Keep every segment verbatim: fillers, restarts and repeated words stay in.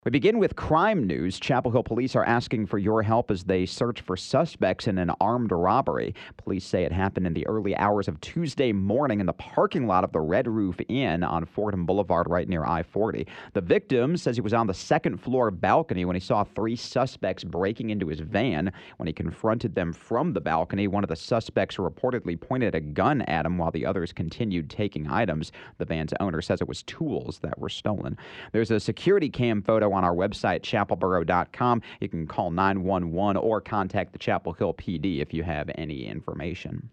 We begin with crime news. Chapel Hill police are asking for your help as they search for suspects in an armed robbery. Police say it happened in the early hours of Tuesday morning in the parking lot of the Red Roof Inn on Fordham Boulevard right near I forty. The victim says he was on the second floor balcony when he saw three suspects breaking into his van. When he confronted them from the balcony, one of the suspects reportedly pointed a gun at him while the others continued taking items. The van's owner says it was tools that were stolen. There's a security cam photo on our website, chapel borough dot com. You can call nine one one or contact the Chapel Hill P D if you have any information.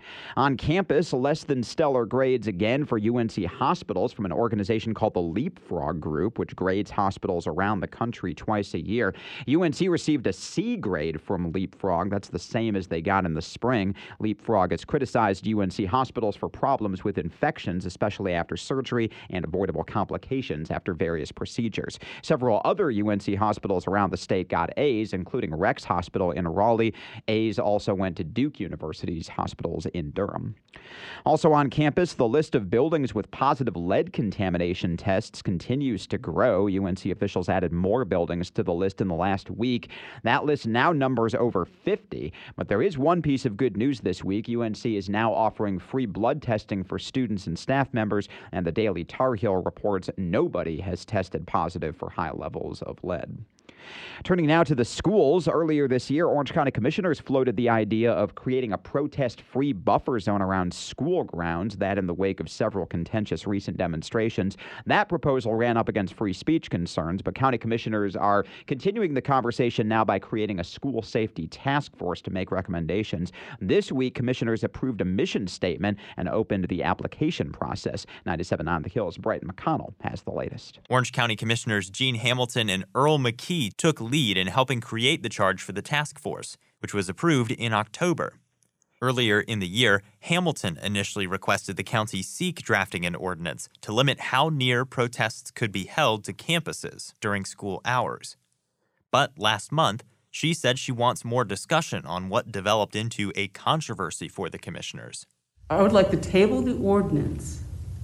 On campus, less than stellar grades again for U N C hospitals from an organization called the Leapfrog Group, which grades hospitals around the country twice a year. U N C received a C grade from Leapfrog. That's the same as they got in the spring. Leapfrog has criticized U N C hospitals for problems with infections, especially after surgery and avoidable complications after various procedures. Several other U N C hospitals around the state got A's, including Rex Hospital in Raleigh. A's also went to Duke University's hospitals in Durham. Also on campus, the list of buildings with positive lead contamination tests continues to grow. U N C officials added more buildings to the list in the last week. That list now numbers over fifty. But there is one piece of good news this week. U N C is now offering free blood testing for students and staff members, and the Daily Tar Heel reports nobody has tested positive for high levels of lead. Turning now to the schools, earlier this year, Orange County commissioners floated the idea of creating a protest-free buffer zone around school grounds, that in the wake of several contentious recent demonstrations. That proposal ran up against free speech concerns, but county commissioners are continuing the conversation now by creating a school safety task force to make recommendations. This week, commissioners approved a mission statement and opened the application process. ninety-seven point nine The Hill's Brighton McConnell has the latest. Orange County Commissioners Gene Hamilton and Earl McKee took lead in helping create the charge for the task force, which was approved in October. Earlier in the year, Hamilton initially requested the county seek drafting an ordinance to limit how near protests could be held to campuses during school hours. But last month, she said she wants more discussion on what developed into a controversy for the commissioners. I would like to table the ordinance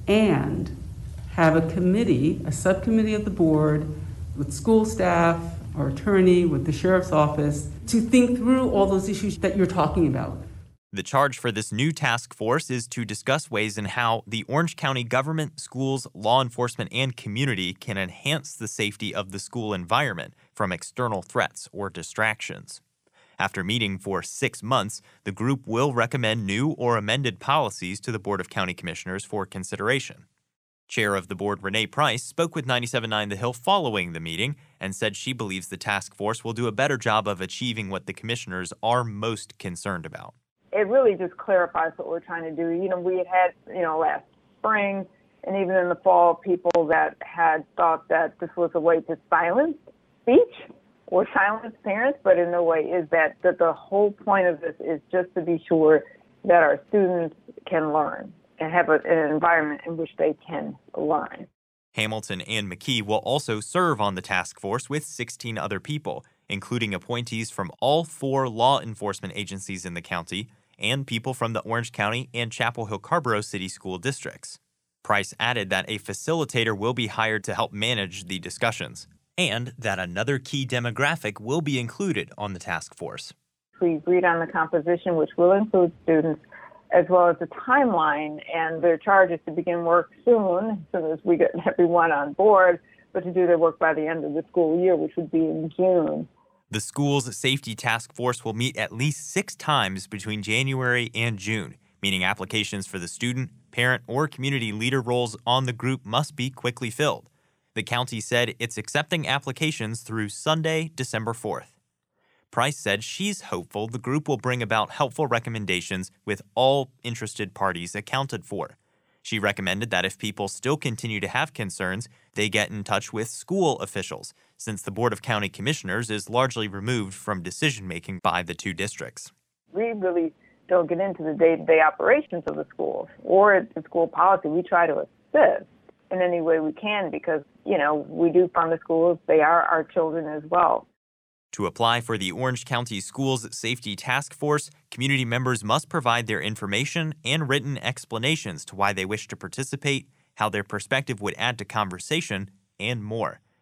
and have a committee, a subcommittee of the board, with school staff, our attorney, with the sheriff's office, to think through all those issues that you're talking about. The charge for this new task force is to discuss ways in how the Orange County government, schools, law enforcement, and community can enhance the safety of the school environment from external threats or distractions. After meeting for six months, the group will recommend new or amended policies to the Board of County Commissioners for consideration. Chair of the board, Renee Price, spoke with ninety-seven point nine The Hill following the meeting and said she believes the task force will do a better job of achieving what the commissioners are most concerned about. It really just clarifies what we're trying to do. You know, we had had, you know, last spring and even in the fall, people that had thought that this was a way to silence speech or silence parents, but in no way is that, that the whole point of this is just to be sure that our students can learn and have a, an environment in which they can learn. Hamilton and McKee will also serve on the task force with sixteen other people, including appointees from all four law enforcement agencies in the county and people from the Orange County and Chapel Hill-Carrboro City School Districts. Price added that a facilitator will be hired to help manage the discussions, and that another key demographic will be included on the task force. We agreed on the composition, which will include students, as well as the timeline, and their charge is to begin work soon, as soon as we get everyone on board, but to do their work by the end of the school year, which would be in June. The school's safety task force will meet at least six times between January and June, meaning applications for the student, parent, or community leader roles on the group must be quickly filled. The county said it's accepting applications through Sunday, December fourth. Price said she's hopeful the group will bring about helpful recommendations with all interested parties accounted for. She recommended that if people still continue to have concerns, they get in touch with school officials, since the Board of County Commissioners is largely removed from decision-making by the two districts. We really don't get into the day-to-day operations of the schools or the school policy. We try to assist in any way we can because, you know, we do fund the schools. They are our children as well. To apply for the Orange County Schools Safety Task Force, community members must provide their information and written explanations to why they wish to participate, how their perspective would add to conversation, and more.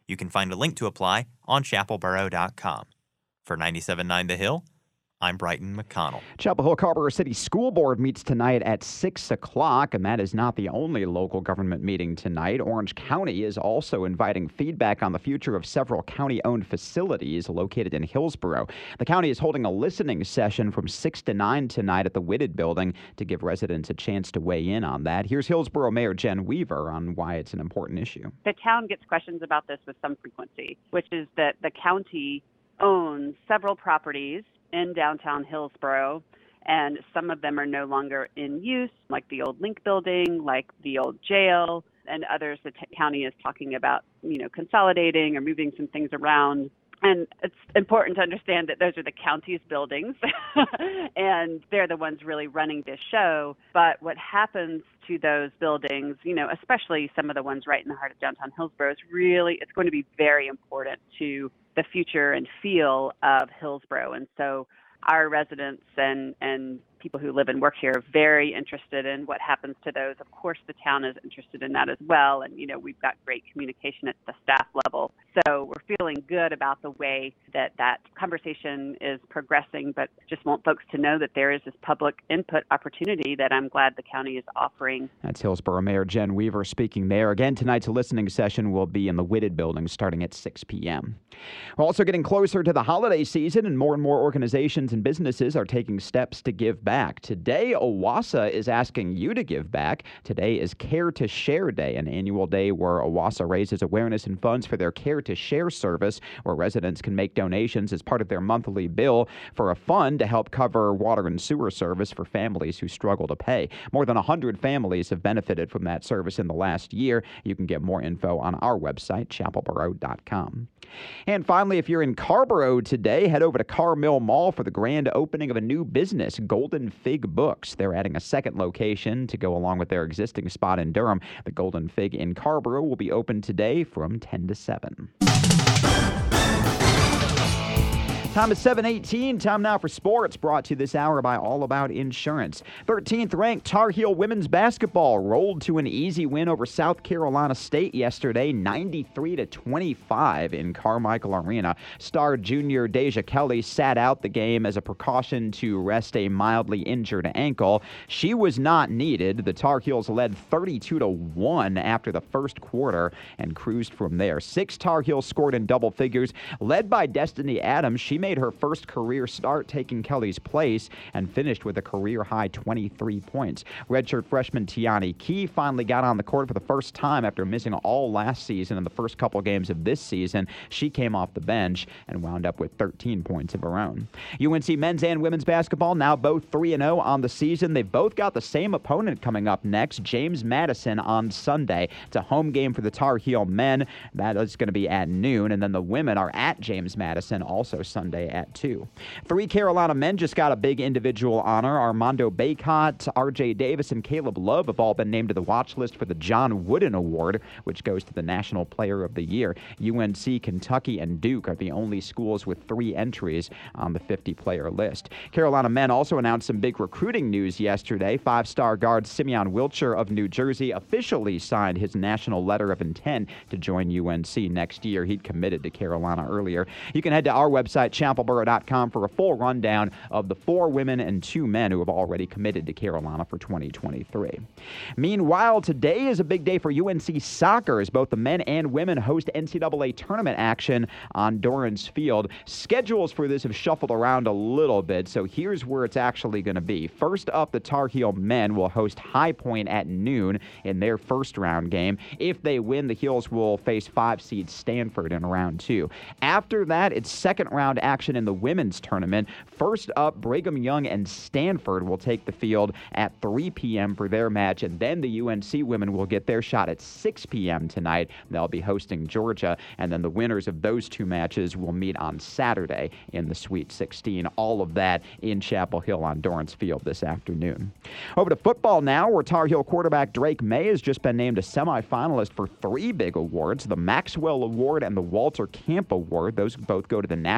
You can find a link to apply on chapel borough dot com. For ninety-seven point nine The Hill, I'm Brighton McConnell. Chapel Hill Carrboro City School Board meets tonight at six o'clock, and that is not the only local government meeting tonight. Orange County is also inviting feedback on the future of several county-owned facilities located in Hillsborough. The county is holding a listening session from six to nine tonight at the Whitted Building to give residents a chance to weigh in on that. Here's Hillsborough Mayor Jen Weaver on why it's an important issue. The town gets questions about this with some frequency, which is that the county owns several properties in downtown Hillsborough, and some of them are no longer in use, like the old Link building, like the old jail, and others the t- county is talking about, you know, consolidating or moving some things around. And it's important to understand that those are the county's buildings, and they're the ones really running this show. But what happens to those buildings, you know, especially some of the ones right in the heart of downtown Hillsborough, is really, it's going to be very important to the future and feel of Hillsborough. And so our residents and, and people who live and work here are very interested in what happens to those. Of course, the town is interested in that as well. And, you know, we've got great communication at the staff level. So we're feeling good about the way that that conversation is progressing, but just want folks to know that there is this public input opportunity that I'm glad the county is offering. That's Hillsborough Mayor Jen Weaver speaking there. Again, tonight's listening session will be in the Whitted Building starting at six p.m. We're also getting closer to the holiday season, and more and more organizations and businesses are taking steps to give back. Today, OWASA is asking you to give back. Today is Care to Share Day, an annual day where OWASA raises awareness and funds for their Care to Share service, where residents can make donations as part of their monthly bill for a fund to help cover water and sewer service for families who struggle to pay. More than one hundred families have benefited from that service in the last year. You can get more info on our website, chapel borough dot com. And finally, if you're in Carrboro today, head over to Carmill Mall for the grand opening of a new business, Golden Fig Books. They're adding a second location to go along with their existing spot in Durham. The Golden Fig in Carrboro will be open today from ten to seven. Time is seven eighteen. Time now for sports, brought to you this hour by All About Insurance. thirteenth ranked Tar Heel women's basketball rolled to an easy win over South Carolina State yesterday, ninety-three to twenty-five in Carmichael Arena. Star junior Deja Kelly sat out the game as a precaution to rest a mildly injured ankle. She was not needed. The Tar Heels led thirty-two to one after the first quarter and cruised from there. Six Tar Heels scored in double figures, led by Destiny Adams. She made her first career start, taking Kelly's place, and finished with a career-high twenty-three points. Redshirt freshman Tiani Key finally got on the court for the first time after missing all last season and the first couple games of this season. She came off the bench and wound up with thirteen points of her own. U N C men's and women's basketball now both three and oh on the season. They've both got the same opponent coming up next, James Madison, on Sunday. It's a home game for the Tar Heel men. That is going to be at noon, and then the women are at James Madison also Sunday at two. Three Carolina men just got a big individual honor. Armando Bacot, R J Davis, and Caleb Love have all been named to the watch list for the John Wooden Award, which goes to the National Player of the Year. U N C, Kentucky, and Duke are the only schools with three entries on the fifty-player list. Carolina men also announced some big recruiting news yesterday. Five-star guard Simeon Wilcher of New Jersey officially signed his national letter of intent to join U N C next year. He'd committed to Carolina earlier. You can head to our website, chapel borough dot com, for a full rundown of the four women and two men who have already committed to Carolina for twenty twenty-three. Meanwhile, today is a big day for U N C soccer as both the men and women host N C double A tournament action on Dorrance Field. Schedules for this have shuffled around a little bit, so here's where it's actually going to be. First up, the Tar Heel men will host High Point at noon in their first round game. If they win, the Heels will face five-seed Stanford in round two. After that, it's second round action in the women's tournament. First up, Brigham Young and Stanford will take the field at three p.m. for their match, and then the U N C women will get their shot at six p.m. tonight. They'll be hosting Georgia, and then the winners of those two matches will meet on Saturday in the Sweet sixteen. All of that in Chapel Hill on Dorrance Field this afternoon. Over to football now, where Tar Heel quarterback Drake May has just been named a semifinalist for three big awards, the Maxwell Award and the Walter Camp Award. Those both go to the National Player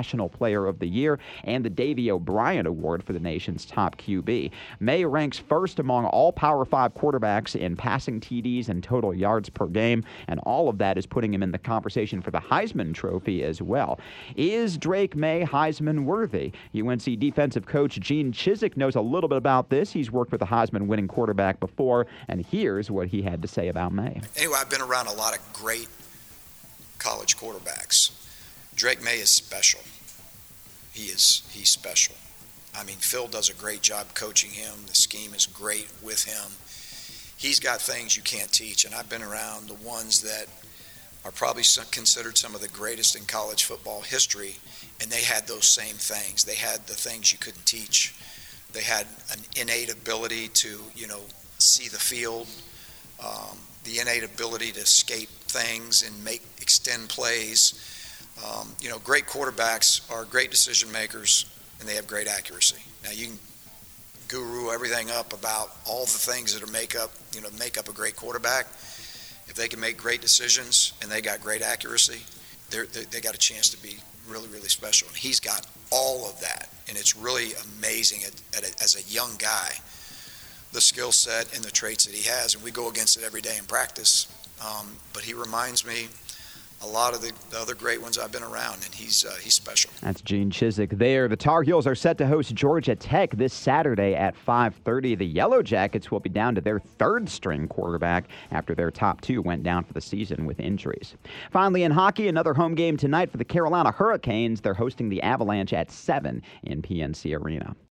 Player of the Year and the Davey O'Brien Award for the nation's top Q B. May ranks first among all Power five quarterbacks in passing T Ds and total yards per game, and all of that is putting him in the conversation for the Heisman Trophy as well. Is Drake May Heisman worthy? U N C defensive coach Gene Chizik knows a little bit about this. He's worked with a Heisman-winning quarterback before, and here's what he had to say about May. Anyway, I've been around a lot of great college quarterbacks. Drake May is special. He is he's special. I mean, Phil does a great job coaching him. The scheme is great with him. He's got things you can't teach, and I've been around the ones that are probably some, considered some of the greatest in college football history, and they had those same things. They had the things you couldn't teach. They had an innate ability to, you know, see the field, um, the innate ability to escape things and make extend plays. Um, you know, great quarterbacks are great decision makers, and they have great accuracy. Now you can guru everything up about all the things that are make up, you know, make up a great quarterback. If they can make great decisions and they got great accuracy, they're, they they got a chance to be really, really special. And he's got all of that, and it's really amazing at, at a, as a young guy, the skill set and the traits that he has. And we go against it every day in practice. Um, but he reminds me a lot of the, the other great ones I've been around, and he's uh, he's special. That's Gene Chizik there. The Tar Heels are set to host Georgia Tech this Saturday at five thirty. The Yellow Jackets will be down to their third-string quarterback after their top two went down for the season with injuries. Finally, in hockey, another home game tonight for the Carolina Hurricanes. They're hosting the Avalanche at seven in P N C Arena.